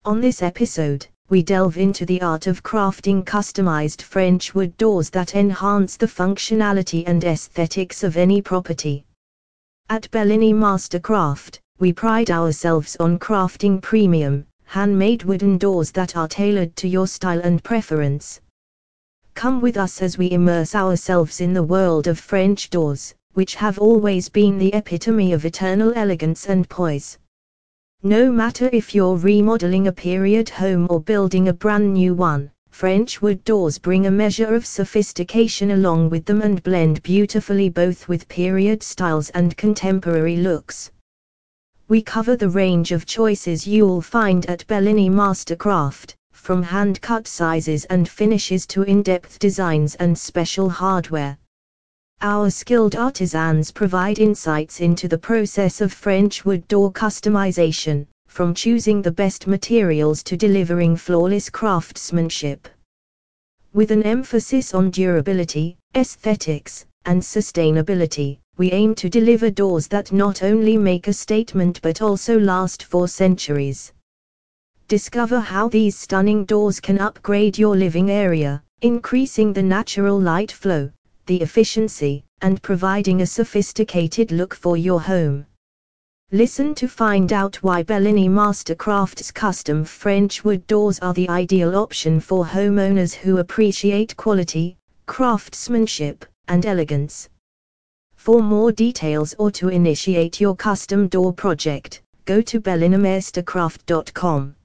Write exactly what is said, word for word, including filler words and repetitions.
On this episode, we delve into the art of crafting customized French wood doors that enhance the functionality and aesthetics of any property. At Bellini Mastercraft, we pride ourselves on crafting premium, handmade wooden doors that are tailored to your style and preference. Come with us as we immerse ourselves in the world of French doors, which have always been the epitome of eternal elegance and poise. No matter if you're remodeling a period home or building a brand new one, French wood doors bring a measure of sophistication along with them and blend beautifully both with period styles and contemporary looks. We cover the range of choices you'll find at Bellini Mastercraft, from hand-cut sizes and finishes to in-depth designs and special hardware. Our skilled artisans provide insights into the process of French wood door customization, from choosing the best materials to delivering flawless craftsmanship. With an emphasis on durability, aesthetics, and sustainability, we aim to deliver doors that not only make a statement but also last for centuries. Discover how these stunning doors can upgrade your living area, increasing the natural light flow, the efficiency, and providing a sophisticated look for your home. Listen to find out why Bellini Mastercraft's custom French wood doors are the ideal option for homeowners who appreciate quality, craftsmanship, and elegance. For more details or to initiate your custom door project, go to bellini mastercraft dot com.